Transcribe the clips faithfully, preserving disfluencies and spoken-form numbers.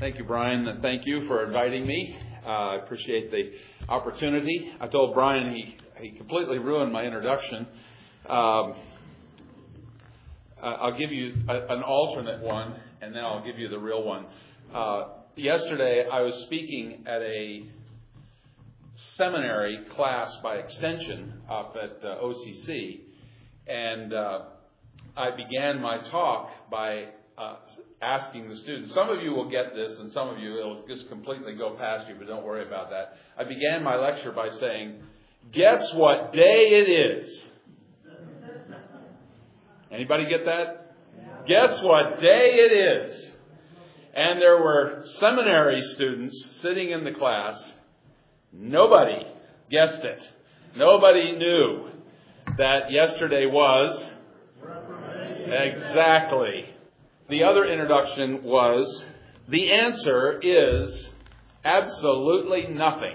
Thank you, Brian, and thank you for inviting me. Uh, I appreciate the opportunity. I told Brian he, he completely ruined my introduction. Um, I'll give you a, an alternate one, and then I'll give you the real one. Uh, yesterday, I was speaking at a seminary class by extension up at uh, O C C, and uh, I began my talk by uh, asking the students. Some of you will get this, and some of you it'll just completely go past you, but don't worry about that. I began my lecture by saying, "Guess what day it is?" Anybody get that? Guess what day it is? And there were seminary students sitting in the class. Nobody guessed it. Nobody knew that yesterday was exactly. The other introduction was, the answer is absolutely nothing.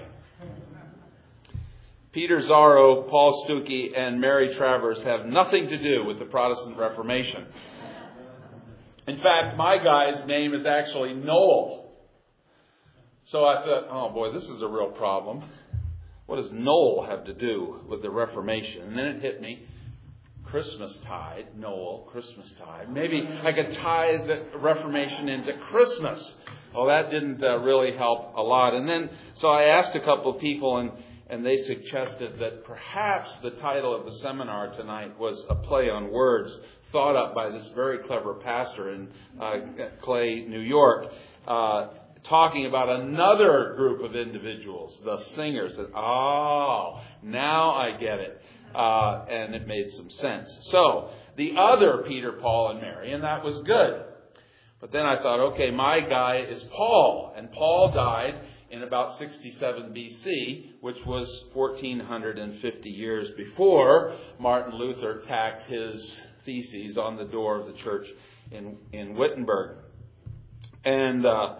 Peter Zarro, Paul Stuckey, and Mary Travers have nothing to do with the Protestant Reformation. In fact, my guy's name is actually Noel. So I thought, oh boy, this is a real problem. What does Noel have to do with the Reformation? And then it hit me. Christmastide, Noel, Christmastide. Maybe I could tie the Reformation into Christmas. Well, that didn't uh, really help a lot. And then, so I asked a couple of people, and, and they suggested that perhaps the title of the seminar tonight was a play on words thought up by this very clever pastor in uh, Clay, New York, uh, talking about another group of individuals, the singers. And, oh, now I get it. Uh, and it made some sense. So, the other Peter, Paul, and Mary, and that was good. But then I thought, okay, my guy is Paul. And Paul died in about sixty-seven B C, which was fourteen fifty years before Martin Luther tacked his theses on the door of the church in, in Wittenberg. And uh,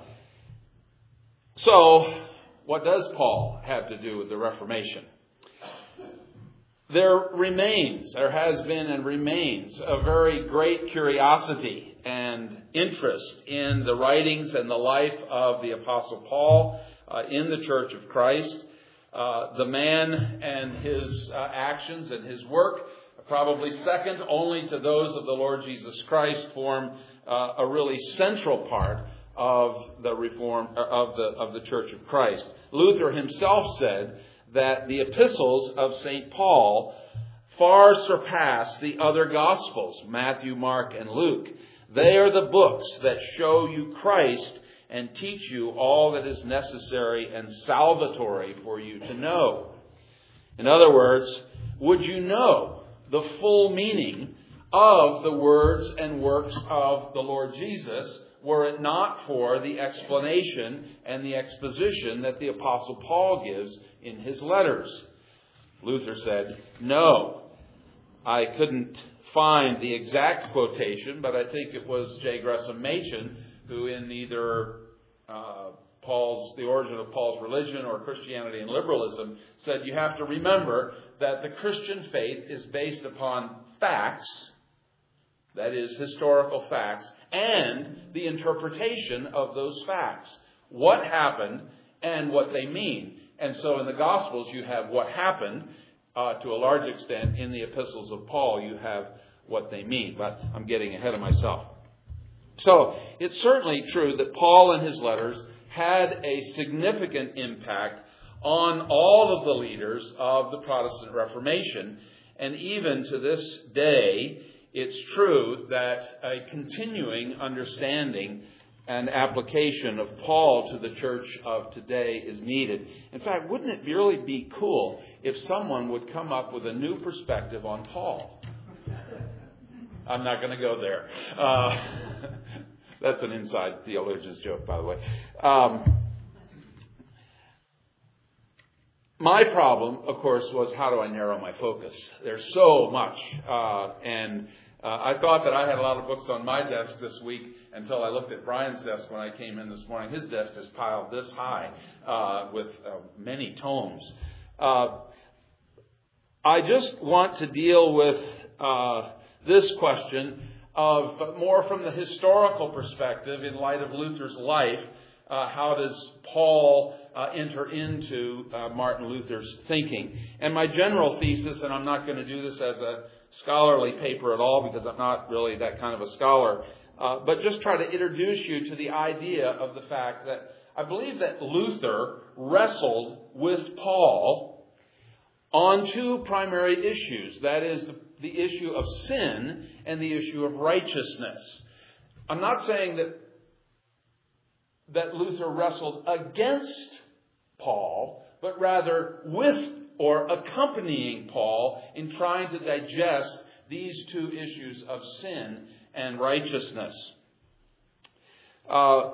so, what does Paul have to do with the Reformation? There remains, there has been and remains, a very great curiosity and interest in the writings and the life of the Apostle Paul uh, in the Church of Christ. Uh, the man and his uh, actions and his work, probably second only to those of the Lord Jesus Christ, form uh, a really central part of the reform of the of the Church of Christ. Luther himself said that the epistles of Saint Paul far surpass the other Gospels, Matthew, Mark, and Luke. They are the books that show you Christ and teach you all that is necessary and salvatory for you to know. In other words, would you know the full meaning of the words and works of the Lord Jesus were it not for the explanation and the exposition that the Apostle Paul gives in his letters? Luther said, no. I couldn't find the exact quotation, but I think it was J. Gresham Machen who in either uh, Paul's The Origin of Paul's Religion or Christianity and Liberalism said you have to remember that the Christian faith is based upon facts, that is, historical facts, and the interpretation of those facts. What happened and what they mean. And so in the Gospels you have what happened uh, to a large extent. In the epistles of Paul you have what they mean. But I'm getting ahead of myself. So it's certainly true that Paul and his letters had a significant impact on all of the leaders of the Protestant Reformation. And even to this day, it's true that a continuing understanding and application of Paul to the church of today is needed. In fact, wouldn't it really be cool if someone would come up with a new perspective on Paul? I'm not going to go there. Uh, that's an inside theologian's joke, by the way. Um, my problem, of course, was how do I narrow my focus? There's so much. Uh, and uh, I thought that I had a lot of books on my desk this week until I looked at Brian's desk when I came in this morning. His desk is piled this high uh, with uh, many tomes. Uh, I just want to deal with uh, this question of more from the historical perspective in light of Luther's life uh, how does Paul uh, enter into uh, Martin Luther's thinking. And my general thesis, and I'm not going to do this as a scholarly paper at all because I'm not really that kind of a scholar, uh, but just try to introduce you to the idea of the fact that I believe that Luther wrestled with Paul on two primary issues. That is the, the issue of sin and the issue of righteousness. I'm not saying that, that Luther wrestled against Paul, but rather with or accompanying Paul in trying to digest these two issues of sin and righteousness. Uh,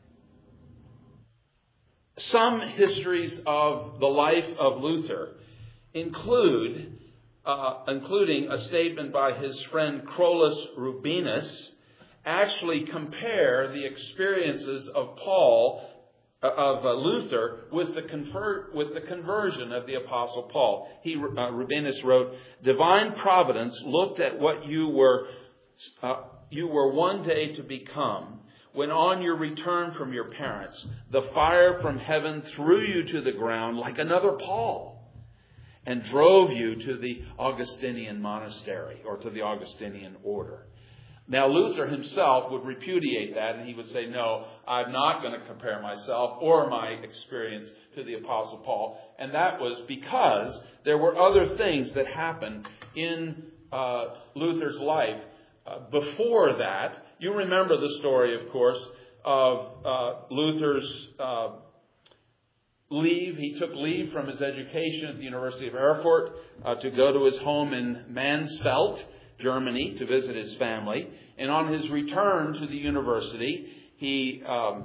some histories of the life of Luther include, uh, including a statement by his friend Crolus Rubinus, actually compare the experiences of Paul, uh, of uh, Luther, with the convert, with the conversion of the Apostle Paul. He, uh, Rubinus wrote, "Divine providence looked at what you were, uh, you were one day to become, when on your return from your parents, the fire from heaven threw you to the ground like another Paul, and drove you to the Augustinian monastery, or to the Augustinian order." Now, Luther himself would repudiate that, and he would say, no, I'm not going to compare myself or my experience to the Apostle Paul. And that was because there were other things that happened in uh, Luther's life uh, before that. You remember the story, of course, of uh, Luther's uh, leave. He took leave from his education at the University of Erfurt uh, to go to his home in Mansfeld, Germany, to visit his family. And on his return to the university, he um,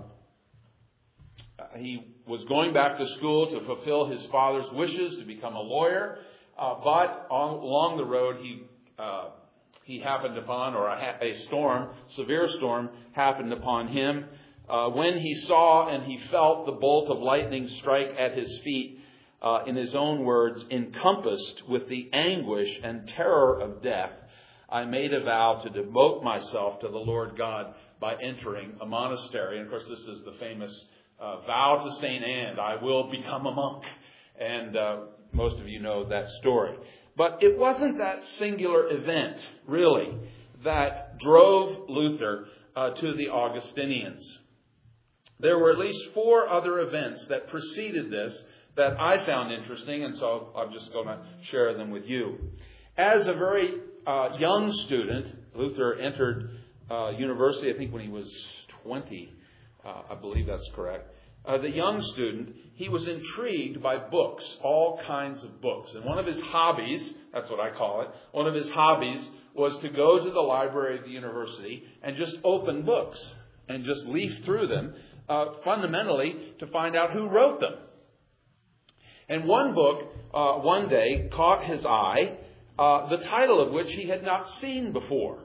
he was going back to school to fulfill his father's wishes to become a lawyer. Uh, but on, along the road, he uh, he happened upon, or a, a storm, severe storm, happened upon him. Uh, when he saw and he felt the bolt of lightning strike at his feet, uh, in his own words, encompassed with the anguish and terror of death, I made a vow to devote myself to the Lord God by entering a monastery. And of course, this is the famous uh, vow to Saint Anne, I will become a monk. And uh, most of you know that story. But it wasn't that singular event, really, that drove Luther uh, to the Augustinians. There were at least four other events that preceded this that I found interesting, and so I'm just going to share them with you. As a very uh, young student, Luther entered uh, university, I think when he was twenty, uh, I believe that's correct. As a young student, he was intrigued by books, all kinds of books. And one of his hobbies, that's what I call it, one of his hobbies was to go to the library of the university and just open books and just leaf through them, uh, fundamentally to find out who wrote them. And one book, uh, one day, caught his eye, uh, the title of which he had not seen before.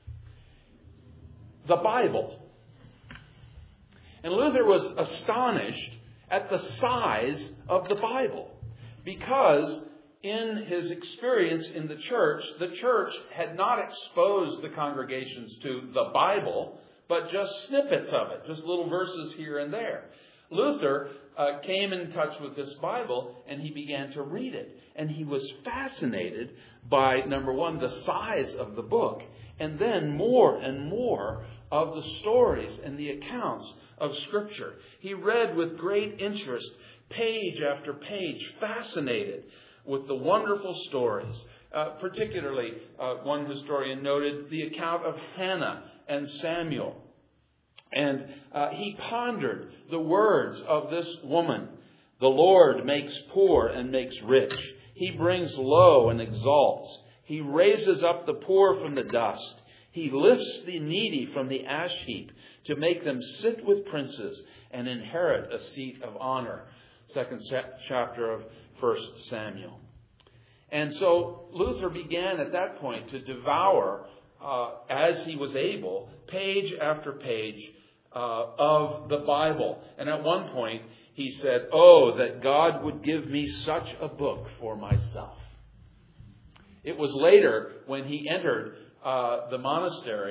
The Bible. And Luther was astonished at the size of the Bible, because in his experience in the church, the church had not exposed the congregations to the Bible, but just snippets of it, just little verses here and there. Luther uh, came in touch with this Bible, and he began to read it. And he was fascinated by, number one, the size of the book, and then more and more of the stories and the accounts of Scripture. He read with great interest, page after page, fascinated with the wonderful stories. Uh, particularly, uh, one historian noted the account of Hannah and Samuel. And uh, he pondered the words of this woman. The Lord makes poor and makes rich. He brings low and exalts. He raises up the poor from the dust. He lifts the needy from the ash heap to make them sit with princes and inherit a seat of honor. Second chapter of First Samuel. And so Luther began at that point to devour, uh, as he was able, page after page uh, of the Bible. And at one point he said, "Oh, that God would give me such a book for myself." It was later, when he entered Uh, the monastery,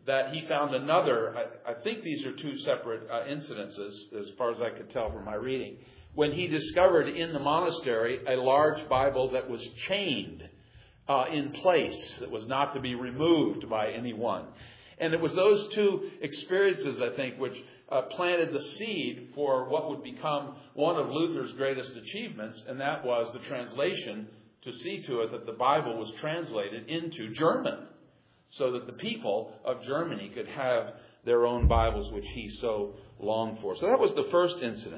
that he found another, I, I think these are two separate uh, incidences, as far as I could tell from my reading, when he discovered in the monastery a large Bible that was chained uh, in place, that was not to be removed by anyone. And it was those two experiences, I think, which uh, planted the seed for what would become one of Luther's greatest achievements, and that was the translation, to see to it that the Bible was translated into German, so that the people of Germany could have their own Bibles, which he so longed for. So that was the first incident.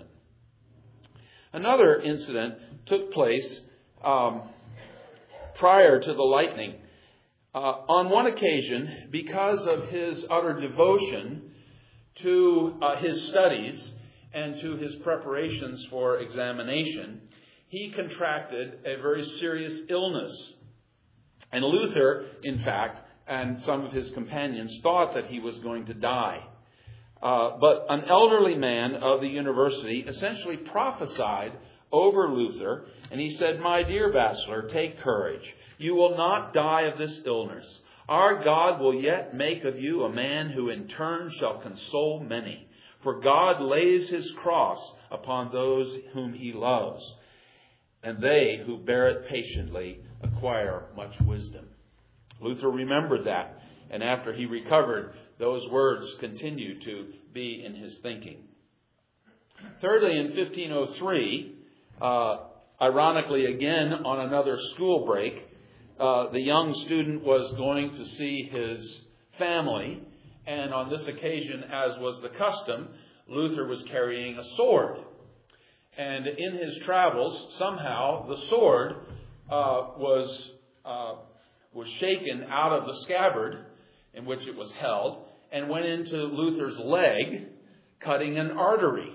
Another incident took place um, prior to the lightning. Uh, on one occasion, because of his utter devotion to uh, his studies and to his preparations for examination, he contracted a very serious illness. And Luther, in fact, and some of his companions thought that he was going to die. Uh, but an elderly man of the university essentially prophesied over Luther, and he said, "My dear bachelor, take courage. You will not die of this illness. Our God will yet make of you a man who in turn shall console many. For God lays his cross upon those whom he loves, and they who bear it patiently acquire much wisdom." Luther remembered that, and after he recovered, those words continued to be in his thinking. Thirdly, in fifteen oh three, uh, ironically again on another school break, uh, the young student was going to see his family, and on this occasion, as was the custom, Luther was carrying a sword. And in his travels, somehow the sword uh, was uh, was shaken out of the scabbard in which it was held and went into Luther's leg, cutting an artery.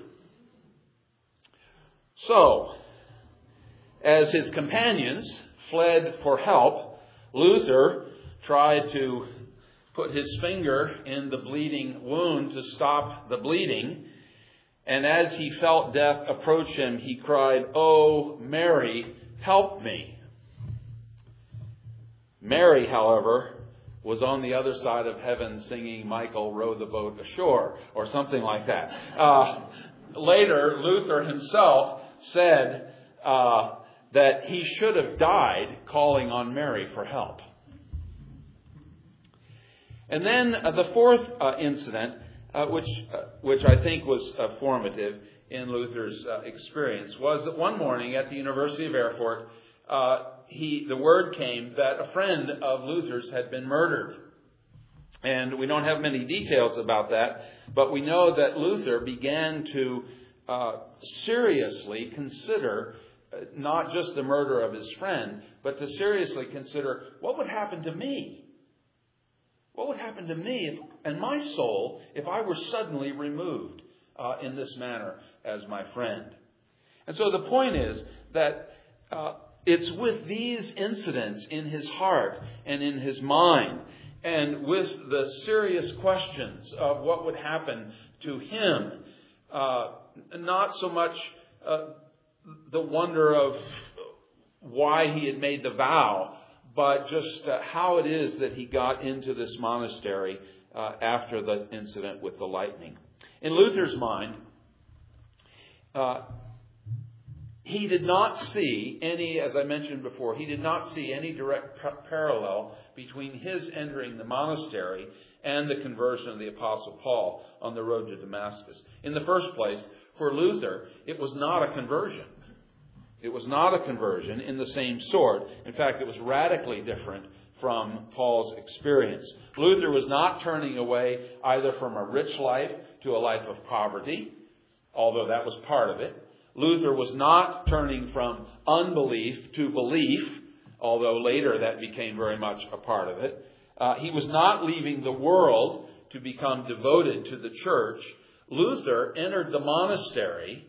So, as his companions fled for help, Luther tried to put his finger in the bleeding wound to stop the bleeding. And as he felt death approach him, he cried, "Oh, Mary, help me." Mary, however, was on the other side of heaven singing "Michael, row the boat ashore," or something like that. Uh, later, Luther himself said uh, that he should have died calling on Mary for help. And then uh, the fourth uh, incident, uh, which uh, which I think was uh, formative in Luther's uh, experience, was that one morning at the University of Erfurt, uh, he the word came that a friend of Luther's had been murdered. And we don't have many details about that, but we know that Luther began to uh, seriously consider uh, not just the murder of his friend, but to seriously consider what would happen to me. What would happen to me if, and my soul if I were suddenly removed uh, in this manner as my friend? And so the point is that uh, it's with these incidents in his heart and in his mind, and with the serious questions of what would happen to him, uh, not so much uh, the wonder of why he had made the vow, but just uh, how it is that he got into this monastery uh, after the incident with the lightning. In Luther's mind, uh, he did not see any, as I mentioned before, he did not see any direct p- parallel between his entering the monastery and the conversion of the Apostle Paul on the road to Damascus. In the first place, for Luther, it was not a conversion. It was not a conversion in the same sort. In fact, it was radically different from Paul's experience. Luther was not turning away either from a rich life to a life of poverty, although that was part of it. Luther was not turning from unbelief to belief, although later that became very much a part of it. Uh, he was not leaving the world to become devoted to the church. Luther entered the monastery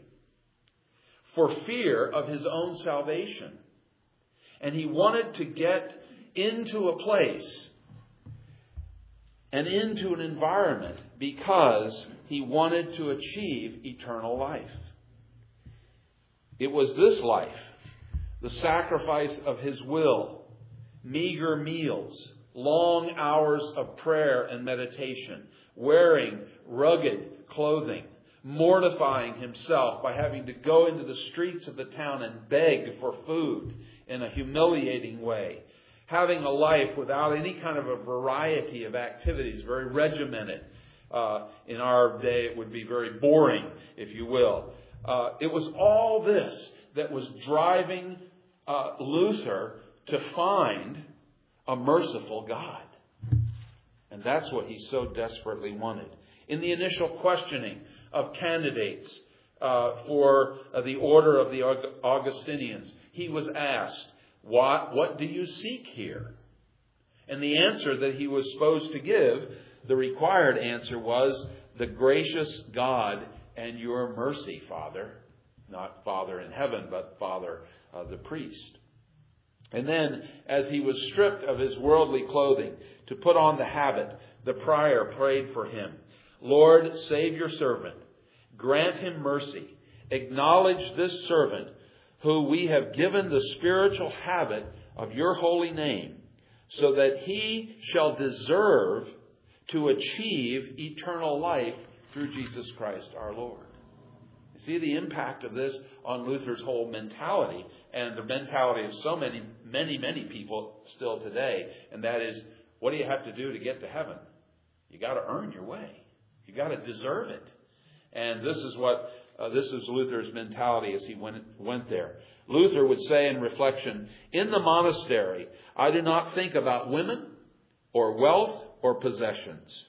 for fear of his own salvation. And he wanted to get into a place and into an environment because he wanted to achieve eternal life. It was this life, the sacrifice of his will, meager meals, long hours of prayer and meditation, wearing rugged clothing, mortifying himself by having to go into the streets of the town and beg for food in a humiliating way, having a life without any kind of a variety of activities, very regimented. Uh, in our day, it would be very boring, if you will. Uh, it was all this that was driving uh, Luther to find a merciful God. And that's what he so desperately wanted. In the initial questioning of candidates uh, for uh, the order of the Augustinians, he was asked, what, what do you seek here? And the answer that he was supposed to give, the required answer was, the gracious God and your mercy, Father. Not Father in heaven, but Father uh, the priest. And then, as he was stripped of his worldly clothing to put on the habit, the prior prayed for him. Lord, save your servant. Grant him mercy. Acknowledge this servant who we have given the spiritual habit of your holy name, so that he shall deserve to achieve eternal life through Jesus Christ our Lord. You see the impact of this on Luther's whole mentality and the mentality of so many, many, many people still today. And that is, what do you have to do to get to heaven? You got to earn your way. You got to deserve it. And this is what uh, this is Luther's mentality as he went went there. Luther would say in reflection, in the monastery, I do not think about women or wealth or possessions.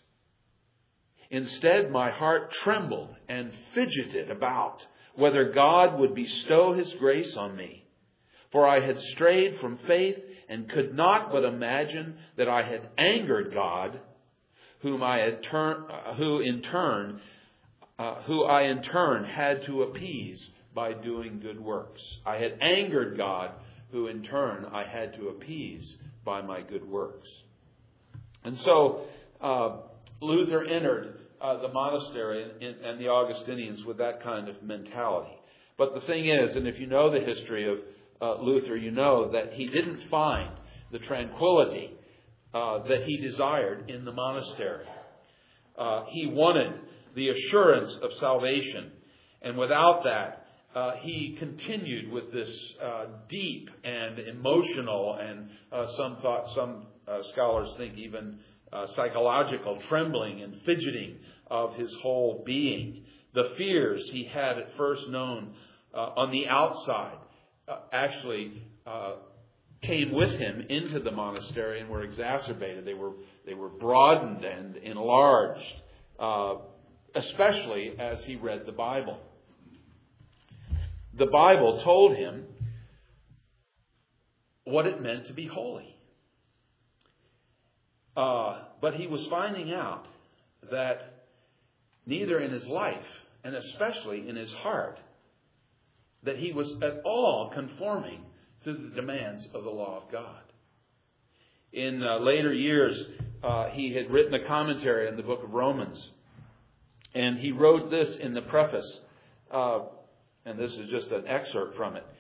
Instead, my heart trembled and fidgeted about whether God would bestow his grace on me. For I had strayed from faith and could not but imagine that I had angered God, whom I had turn, uh, who in turn, uh, who I in turn had to appease by doing good works. I had angered God, who in turn I had to appease by my good works. And so uh, Luther entered uh, the monastery and, and the Augustinians with that kind of mentality. But the thing is, and if you know the history of uh, Luther, you know that he didn't find the tranquility uh, that he desired in the monastery. Uh, he wanted the assurance of salvation. And without that, uh, he continued with this uh, deep and emotional and uh, some thought, some uh, scholars think even uh, psychological trembling and fidgeting of his whole being. The fears he had at first known uh, on the outside uh, actually uh, came with him into the monastery and were exacerbated. They were they were broadened and enlarged, uh, especially as he read the Bible. The Bible told him what it meant to be holy. Uh, but he was finding out that neither in his life, and especially in his heart, that he was at all conforming to the demands of the law of God. In uh, later years, uh, he had written a commentary on the book of Romans. And he wrote this in the preface, uh, and this is just an excerpt from it.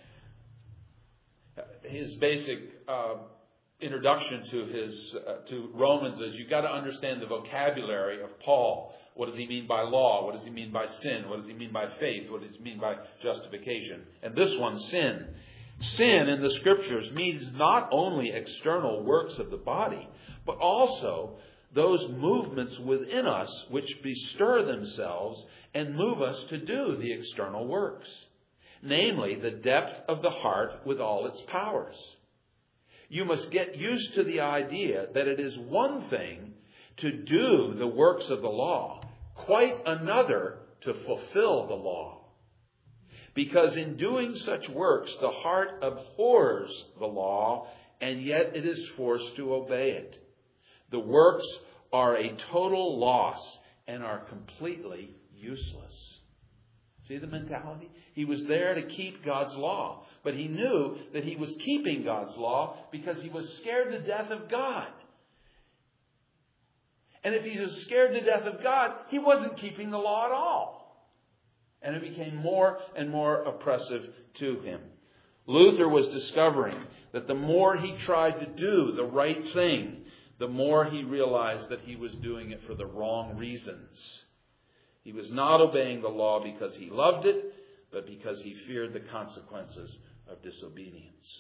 His basic uh, introduction to his uh, to Romans is you've got to understand the vocabulary of Paul. What does he mean by law? What does he mean by sin? What does he mean by faith? What does he mean by justification? And this one, sin. Sin in the Scriptures means not only external works of the body, but also those movements within us which bestir themselves and move us to do the external works. Namely, the depth of the heart with all its powers. You must get used to the idea that it is one thing to do the works of the law, quite another to fulfill the law. Because in doing such works, the heart abhors the law, and yet it is forced to obey it. The works are a total loss and are completely useless. See the mentality? He was there to keep God's law, but he knew that he was keeping God's law because he was scared to death of God. And if he was scared to death of God, he wasn't keeping the law at all. And it became more and more oppressive to him. Luther was discovering that the more he tried to do the right thing, the more he realized that he was doing it for the wrong reasons. He was not obeying the law because he loved it, but because he feared the consequences of disobedience.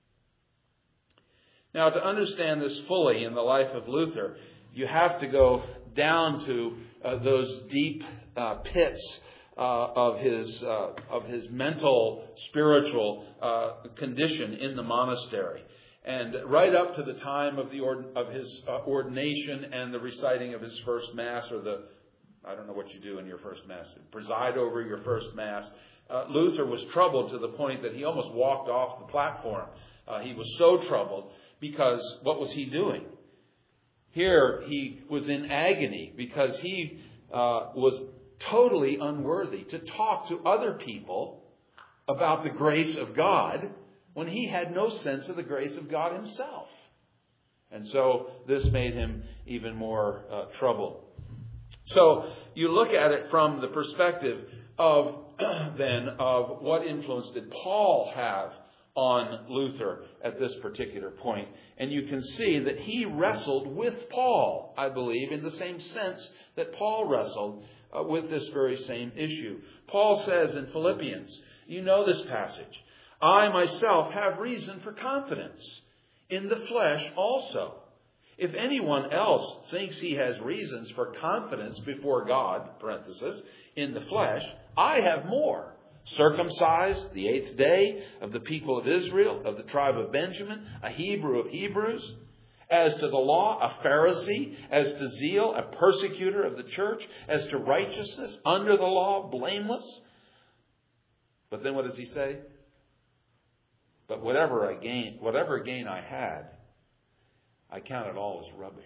Now, to understand this fully in the life of Luther, you have to go down to uh, those deep uh, pits uh, of his uh, of his mental, spiritual uh, condition in the monastery, and right up to the time of the ord- of his uh, ordination and the reciting of his first Mass, or the I don't know what you do in your first Mass, preside over your first Mass. Uh, Luther was troubled to the point that he almost walked off the platform. Uh, he was so troubled because what was he doing? Here he was in agony because he uh, was totally unworthy to talk to other people about the grace of God when he had no sense of the grace of God himself. And so this made him even more uh, troubled. So you look at it from the perspective of then of what influence did Paul have on Luther at this particular point. And you can see that he wrestled with Paul, I believe, in the same sense that Paul wrestled uh, with this very same issue. Paul says in Philippians, you know this passage, I myself have reason for confidence in the flesh also. If anyone else thinks he has reasons for confidence before God, parenthesis, in the flesh, I have more. Circumcised the eighth day, of the people of Israel, of the tribe of Benjamin, a Hebrew of Hebrews. As to the law, a Pharisee. As to zeal, a persecutor of the church. As to righteousness, under the law, blameless. But then what does he say? But whatever I gain, whatever gain I had, I count it all as rubbish.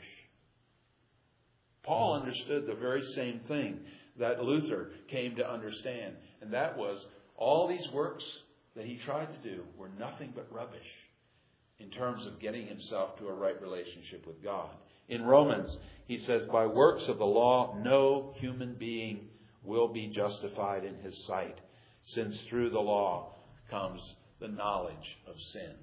Paul understood the very same thing that Luther came to understand. And that was all these works that he tried to do were nothing but rubbish in terms of getting himself to a right relationship with God. In Romans, he says, by works of the law, no human being will be justified in his sight, since through the law comes the knowledge of sin.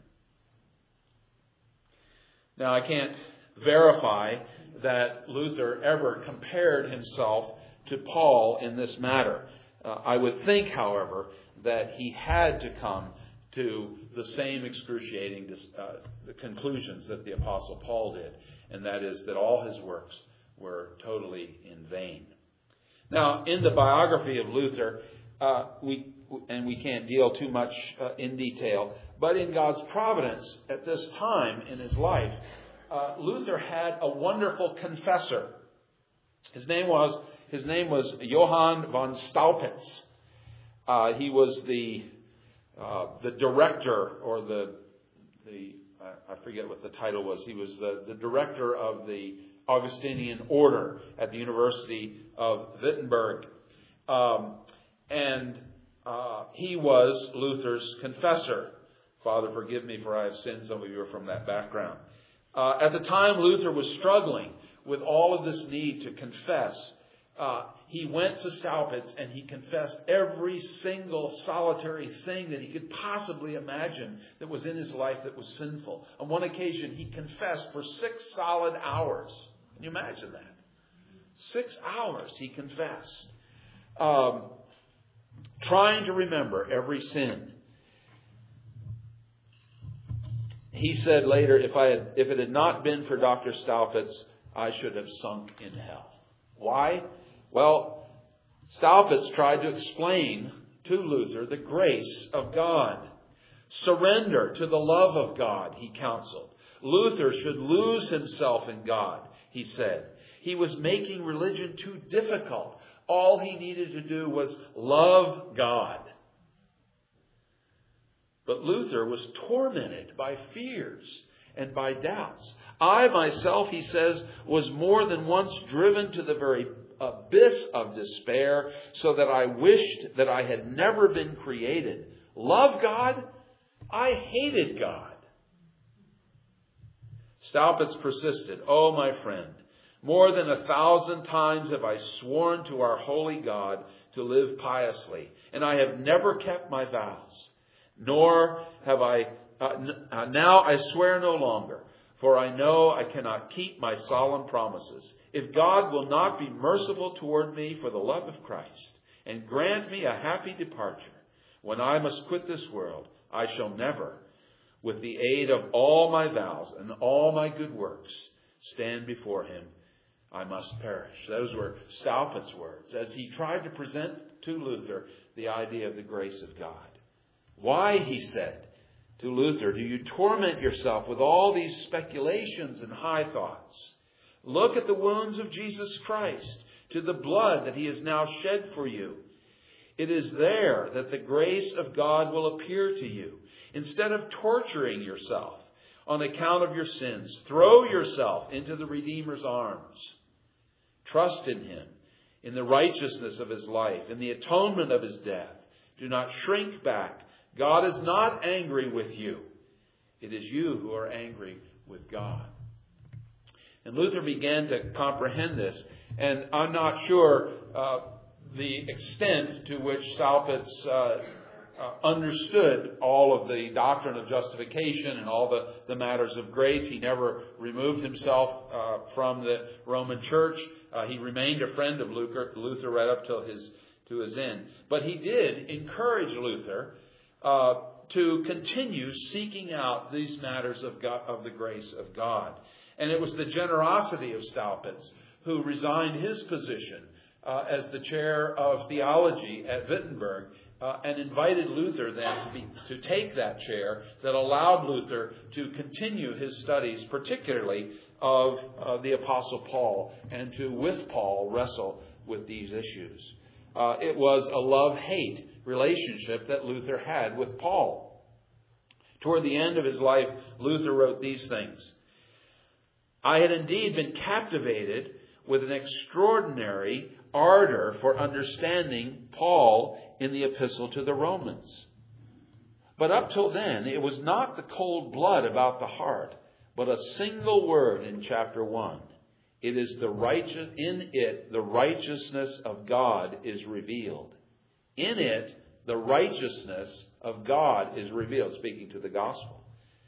Now, I can't verify that Luther ever compared himself to Paul in this matter. Uh, I would think, however, that he had to come to the same excruciating uh, conclusions that the Apostle Paul did, and that is that all his works were totally in vain. Now, in the biography of Luther, uh, we and we can't deal too much uh, in detail, but in God's providence at this time in his life, uh, Luther had a wonderful confessor. His name was his name was Johann von Staupitz. Uh, he was the uh, the director, or the the I forget what the title was. He was the, the director of the Augustinian order at the University of Wittenberg, um, and uh, he was Luther's confessor. Father, forgive me for I have sinned. Some of you are from that background. Uh, at the time, Luther was struggling with all of this need to confess. Uh, he went to Staupitz and he confessed every single solitary thing that he could possibly imagine that was in his life that was sinful. On one occasion, he confessed for six solid hours. Can you imagine that? Six hours he confessed. Um, trying to remember every sin. He said later, if I had, if it had not been for Doctor Staupitz, I should have sunk in hell. Why? Well, Staupitz tried to explain to Luther the grace of God. Surrender to the love of God, he counseled. Luther should lose himself in God, he said. He was making religion too difficult. All he needed to do was love God. But Luther was tormented by fears and by doubts. I myself, he says, was more than once driven to the very abyss of despair, so that I wished that I had never been created. Love God? I hated God. Staupitz persisted. Oh, my friend, more than a thousand times have I sworn to our holy God to live piously, and I have never kept my vows. Nor have I, uh, n- uh, now I swear no longer, for I know I cannot keep my solemn promises. If God will not be merciful toward me for the love of Christ, and grant me a happy departure, when I must quit this world, I shall never, with the aid of all my vows and all my good works, stand before him. I must perish. Those were Staupitz words as he tried to present to Luther the idea of the grace of God. Why, he said to Luther, do you torment yourself with all these speculations and high thoughts? Look at the wounds of Jesus Christ, to the blood that he has now shed for you. It is there that the grace of God will appear to you. Instead of torturing yourself on account of your sins, throw yourself into the Redeemer's arms. Trust in him, in the righteousness of his life, in the atonement of his death. Do not shrink back. God is not angry with you. It is you who are angry with God. And Luther began to comprehend this. And I'm not sure uh, the extent to which Staupitz uh, uh, understood all of the doctrine of justification and all the, the matters of grace. He never removed himself uh, from the Roman Church. Uh, he remained a friend of Luther, Luther right up till his to his end. But he did encourage Luther uh, to continue seeking out these matters of God, of the grace of God. And it was the generosity of Staupitz who resigned his position uh, as the chair of theology at Wittenberg uh, and invited Luther then to be to take that chair that allowed Luther to continue his studies, particularly of uh, the Apostle Paul, and to, with Paul, wrestle with these issues. Uh, it was a love-hate relationship that Luther had with Paul. Toward the end of his life, Luther wrote these things. I had indeed been captivated with an extraordinary ardor for understanding Paul in the epistle to the Romans. But up till then, it was not the cold blood about the heart, but a single word in chapter one. It is the righteous, in it, the righteousness of God is revealed. In it, the righteousness of God is revealed, speaking to the gospel.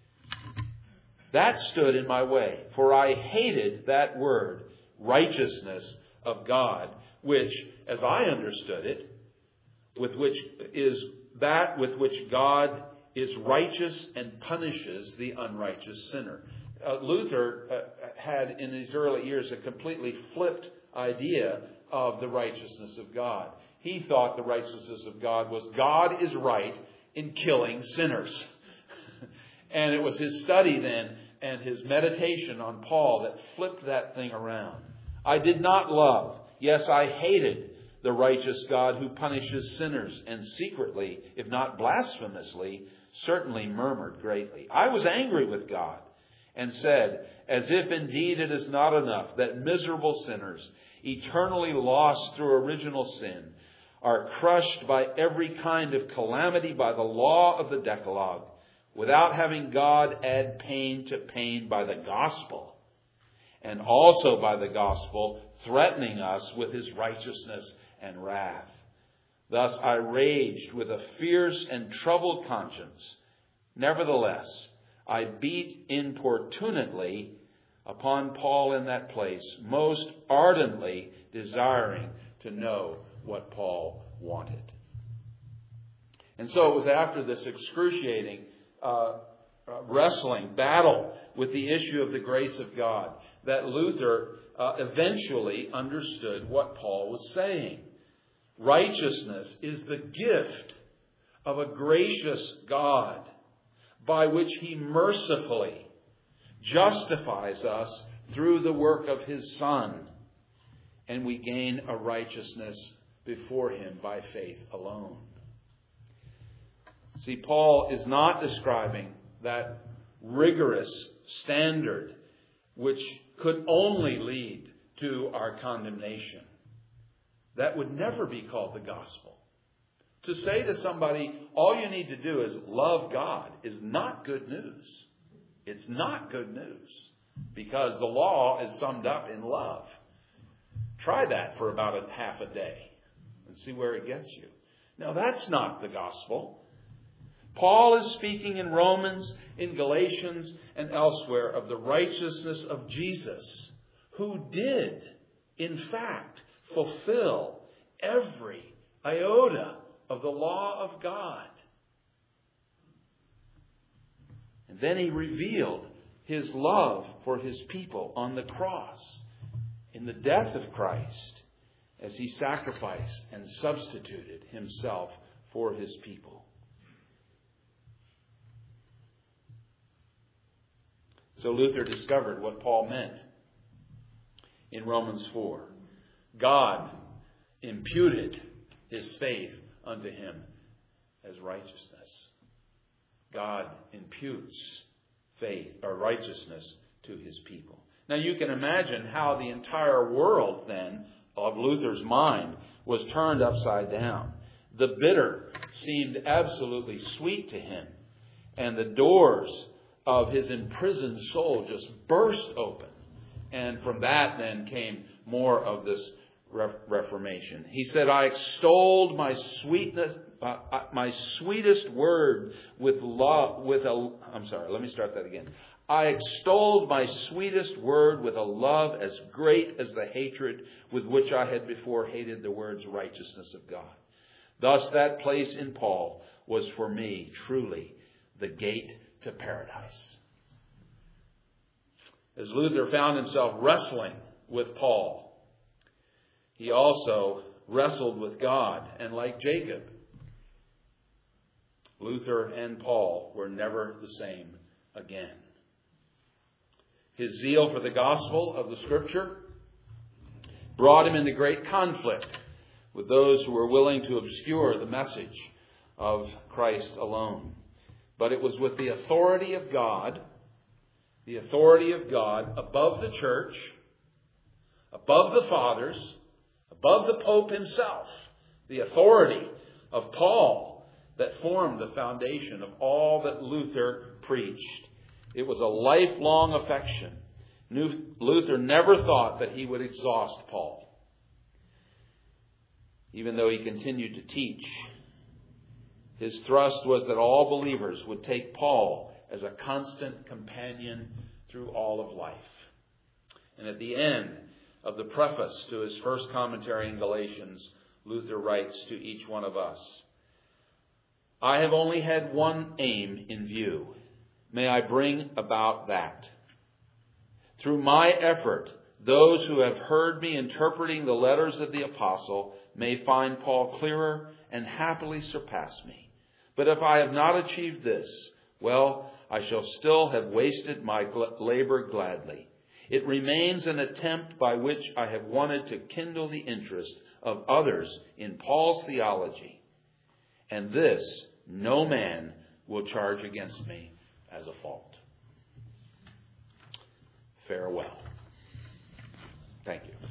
That stood in my way, for I hated that word, righteousness of God, which, as I understood it, with which is that with which God is righteous and punishes the unrighteous sinner. Uh, Luther uh, had in his early years a completely flipped idea of the righteousness of God. He thought the righteousness of God was God is right in killing sinners. And it was his study then and his meditation on Paul that flipped that thing around. I did not love, yes, I hated the righteous God who punishes sinners, and secretly, if not blasphemously, certainly murmured greatly. I was angry with God and said, as if indeed it is not enough that miserable sinners, eternally lost through original sin, are crushed by every kind of calamity by the law of the Decalogue, without having God add pain to pain by the gospel, and also by the gospel threatening us with his righteousness and wrath. Thus I raged with a fierce and troubled conscience. Nevertheless, I beat importunately upon Paul in that place, most ardently desiring to know what Paul wanted. And so it was after this excruciating uh, uh, wrestling, battle with the issue of the grace of God that Luther uh, eventually understood what Paul was saying. Righteousness is the gift of a gracious God by which he mercifully justifies us through the work of his Son, and we gain a righteousness before him by faith alone. See, Paul is not describing that rigorous standard which could only lead to our condemnation. That would never be called the gospel. To say to somebody, all you need to do is love God, is not good news. It's not good news, because the law is summed up in love. Try that for about a half a day and see where it gets you. Now, that's not the gospel. Paul is speaking in Romans, in Galatians, and elsewhere of the righteousness of Jesus, who did, in fact, fulfill every iota of the law of God. And then he revealed his love for his people on the cross in the death of Christ as he sacrificed and substituted himself for his people. So Luther discovered what Paul meant in Romans four. God imputed his faith unto him as righteousness. God imputes faith or righteousness to his people. Now you can imagine how the entire world then of Luther's mind was turned upside down. The bitter seemed absolutely sweet to him, and the doors of his imprisoned soul just burst open. And from that then came more of this Reformation. He said, I extolled my sweetness, uh, my sweetest word with love, with a, I'm sorry, let me start that again. I extolled my sweetest word with a love as great as the hatred with which I had before hated the words righteousness of God. Thus that place in Paul was for me truly the gate to paradise. As Luther found himself wrestling with Paul, he also wrestled with God. And like Jacob, Luther and Paul were never the same again. His zeal for the gospel of the Scripture brought him into great conflict with those who were willing to obscure the message of Christ alone. But it was with the authority of God, the authority of God above the church, above the fathers, above the Pope himself, the authority of Paul that formed the foundation of all that Luther preached. It was a lifelong affection. Luther never thought that he would exhaust Paul, even though he continued to teach. His thrust was that all believers would take Paul as a constant companion through all of life. And at the end of the preface to his first commentary in Galatians, Luther writes to each one of us, I have only had one aim in view. May I bring about that. Through my effort, those who have heard me interpreting the letters of the apostle may find Paul clearer and happily surpass me. But if I have not achieved this, well, I shall still have wasted my labor gladly. It remains an attempt by which I have wanted to kindle the interest of others in Paul's theology. And this no man will charge against me as a fault. Farewell. Thank you.